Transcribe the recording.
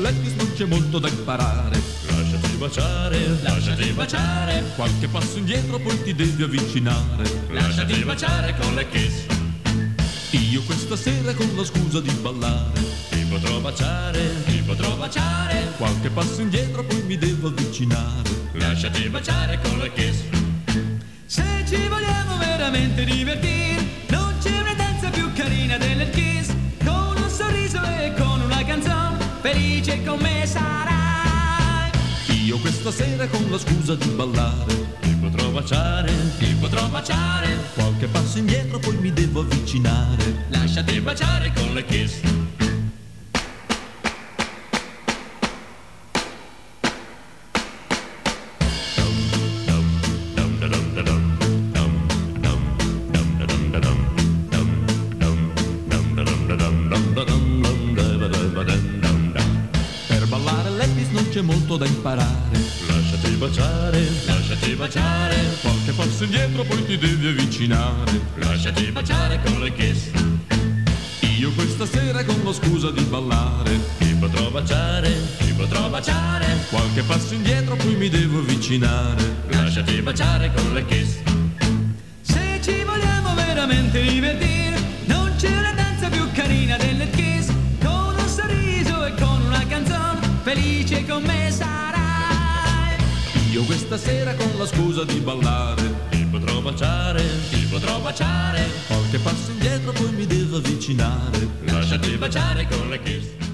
lettis non c'è molto da imparare. Lasciati baciare. Qualche passo indietro poi ti devi avvicinare. Lasciati baciare con le kiss. Io questa sera con la scusa di ballare Ti potrò baciare. qualche passo indietro poi mi devo avvicinare. Lasciati baciare con le kiss. Se ci vogliamo veramente divertire, non c'è una danza più carina delle kiss. Con un sorriso e con una canzone, felice con me sarai. Io questa sera con la scusa di ballare Ti potrò baciare. qualche passo indietro poi mi devo avvicinare. Lasciati baciare con le kiss. Per ballare lettis non c'è molto da imparare. Lasciati baciare. Qualche passo indietro poi ti devi avvicinare. Lasciati baciare con le kiss. Io questa sera con la scusa di ballare Ti potrò baciare. qualche passo indietro poi mi devo avvicinare. Lasciati baciare con le kiss. Se ci vogliamo veramente divertire, non c'è una danza più carina delle kiss. Con un sorriso e con una canzone, felice con me sarai. Io questa sera con la scusa di ballare Ti potrò baciare. qualche passo indietro poi mi devo avvicinare. Lasciati baciare con le kiss.